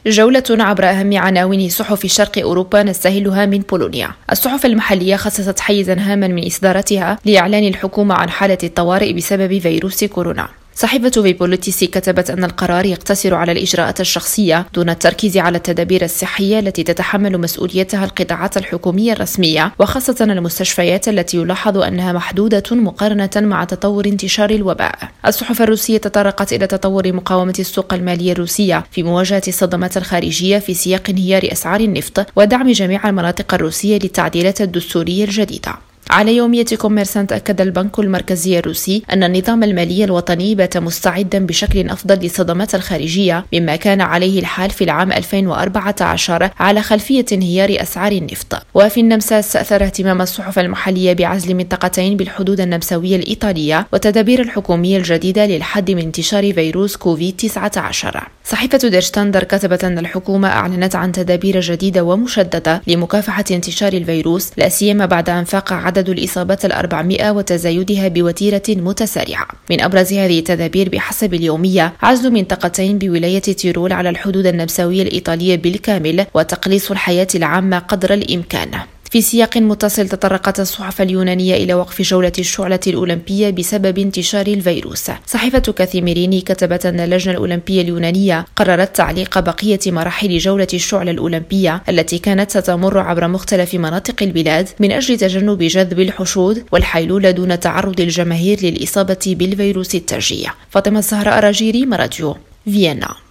جولة عبر أهم عناوين صحف شرق أوروبا نستهلها من بولونيا. الصحف المحلية خصصت حيزا هاما من إصداراتها لإعلان الحكومة عن حالة الطوارئ بسبب فيروس كورونا. صحيفة فيبوليتيسي كتبت أن القرار يقتصر على الإجراءات الشخصية دون التركيز على التدابير الصحية التي تتحمل مسؤوليتها القطاعات الحكومية الرسمية، وخاصة المستشفيات التي يلاحظ أنها محدودة مقارنة مع تطور انتشار الوباء. الصحف الروسية تطرقت إلى تطور مقاومة السوق المالية الروسية في مواجهة الصدمات الخارجية في سياق انهيار أسعار النفط ودعم جميع المناطق الروسية للتعديلات الدستورية الجديدة. على يومية كوميرسانت أكد البنك المركزي الروسي أن النظام المالي الوطني بات مستعدا بشكل أفضل للصدمات الخارجية مما كان عليه الحال في العام 2014 على خلفية انهيار أسعار النفط. وفي النمسا استأثر اهتمام الصحف المحلية بعزل منطقتين بالحدود النمساوية الإيطالية والتدابير الحكومية الجديدة للحد من انتشار فيروس كوفيد-19. صحيفة دير شتاندر كتبت أن الحكومة أعلنت عن تدابير جديدة ومشددة لمكافحة انتشار الفيروس، لا سيما بعد أن فاق عدد الإصابات 400 وتزايدها بوتيرة متسارعة. من أبرز هذه التدابير بحسب اليومية عزل منطقتين بولاية تيرول على الحدود النمساوية الإيطالية بالكامل وتقليص الحياة العامة قدر الإمكان. في سياق متصل تطرقت الصحف اليونانية إلى وقف جولة الشعلة الأولمبية بسبب انتشار الفيروس. صحيفة كاثيميريني كتبت أن اللجنة الأولمبية اليونانية قررت تعليق بقية مراحل جولة الشعلة الأولمبية التي كانت ستمر عبر مختلف مناطق البلاد من أجل تجنب جذب الحشود والحيلولة دون تعرض الجماهير للإصابة بالفيروس التاجي. فاطمة الزهراء راجيري، راديو فيينا.